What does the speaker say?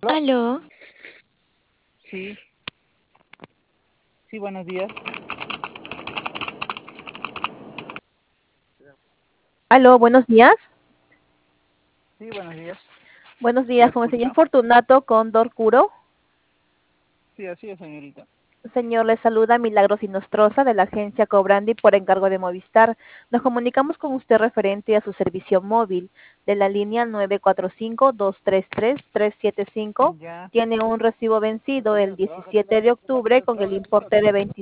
¿Aló? Aló, Sí, sí, buenos días. Aló, buenos días. Sí, buenos días. Buenos ¿La días, con el señor escucho? Fortunato Cóndor Curo. Sí, así es, señorita. Señor, le saluda Milagros Inostroza de la agencia Cobrandi por encargo de Movistar. Nos comunicamos con usted referente a su servicio móvil de la línea 945-233-375. Ya. Tiene un recibo vencido ¿Usted el trabaja aquí 17 también? de ¿Usted octubre con el trabaja aquí o importe de qué? 25.